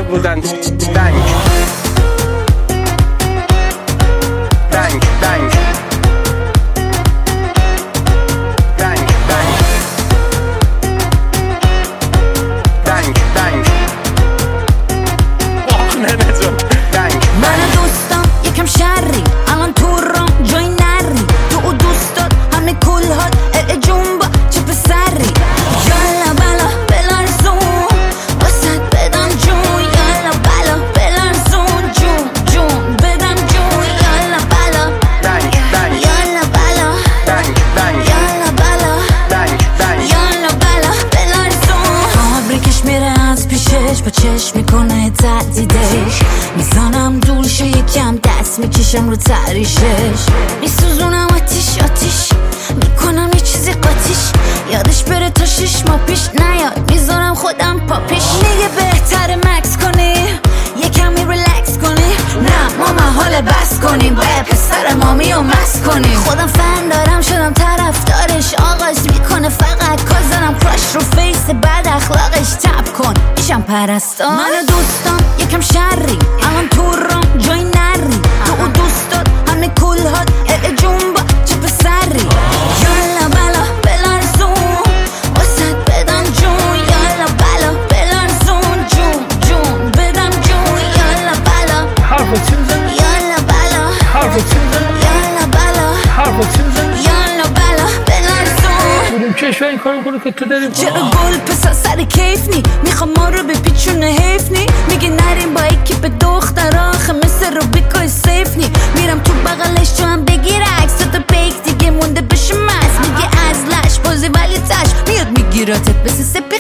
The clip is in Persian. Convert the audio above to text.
بودن. من دوستم یکم شری الان تو رو جای نری تو و دوستات همه کل هات جون با چه پسری یالا بالا بلرزون واسد بدم جون یالا بالا بلرزون جون بدم جون یالا بالا یالا بالا یالا بالا یالا بالا بلرزون آبریکش میره از پیشش با چشم میکنه تهدیدش میزنم دورش یکم دست میکشم رو تریشش میسوزونم آتیش میکنم یه چیزی قاتیش یادش بره تا 6 ماه پیش نیاد میذارم خودم پاپیش میگه بهتره مکس کنی یکمی ریلکس کنی نه ما محاله بس کنیم باید پسر مامی و مس کنیم خودم فن دارم شدم طرفدارش آغاز میکنه فقط کار زنم کراش رو فیس بد اخلاقش تب کن میشم پرستار من و دوستم یکم شری الان تو رو جای نری تو و دوستات همه کل هات جون با چه پسری یالا بالا بلرزون واسد بدم جون یالا بالا بلرزون جون بدم جون یالا بالا یالا بالا یالا بالا یالا بالا بلرزون بودیم کشور این کارو کنه که تو داریم چرا گل پسا سر کیف نی میخوام ما رو به پیچونه حیف نی میگه نریم با اکیپ دختر آخه مثل روبیکای سیف نی میرم تو بغلش تو هم بگیر عکس تو پیک دیگه مونده بشه مست میگه از لش بازی ولی تش میاد میگیراتت بس سپی